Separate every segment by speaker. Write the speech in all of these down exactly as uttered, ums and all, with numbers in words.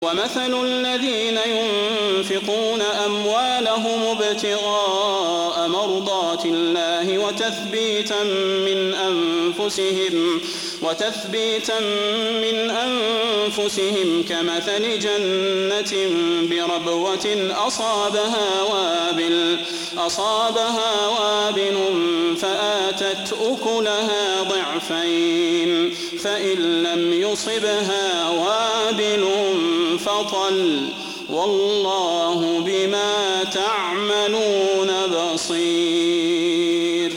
Speaker 1: ومثل الذين ينفقون أموالهم ابتغاء مرضات الله وتثبيتا من أنفسهم وتثبيتا من أنفسهم كمثل جنة بربوة أصابها وابل أصابها وابل فآتت أكلها ضعفين فإن لم يصبها وابل فطل والله بما تعملون بصير.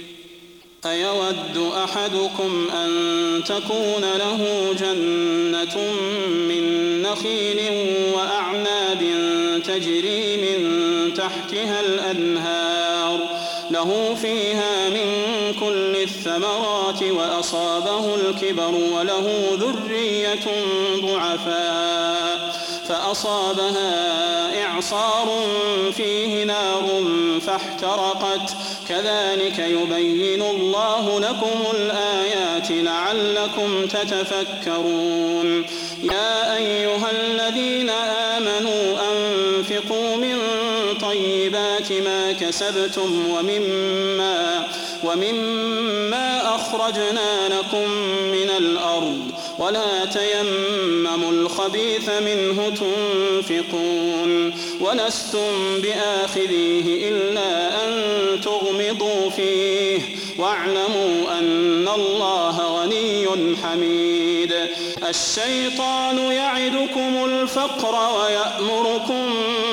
Speaker 1: أيود أحدكم أن تكون له جنة من نخيل وأعناب تجري من تحتها الأنهار له فيها من كل الثمرات وأصابه الكبر وله ذرية ضعفاء فأصابها إعصار فيه نار فاحترقت كذلك يبين الله لكم الآيات لعلكم تتفكرون. يا أيها الذين آمنوا أنفقوا من طيبات ما كسبتم ومما, ومما أخرجنا لكم من الأرض ولا تيمموا الخبيث منه تنفقون ولستم بآخذيه إلا أن تغمضوا فيه واعلموا أن الله غني حميد. الشيطان يعدكم الفقر ويأمركم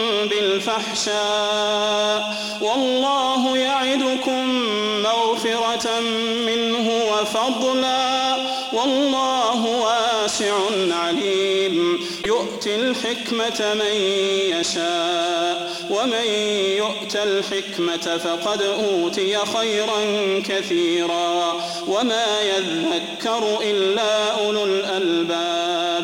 Speaker 1: بالفحشاء والله يعدكم مغفرة منه وفضلا والله واسع عليم. يؤتي الحكمة من يشاء ومن يؤت الحكمة فقد أوتي خيرا كثيرا وما يذكر إلا أولو الألباب.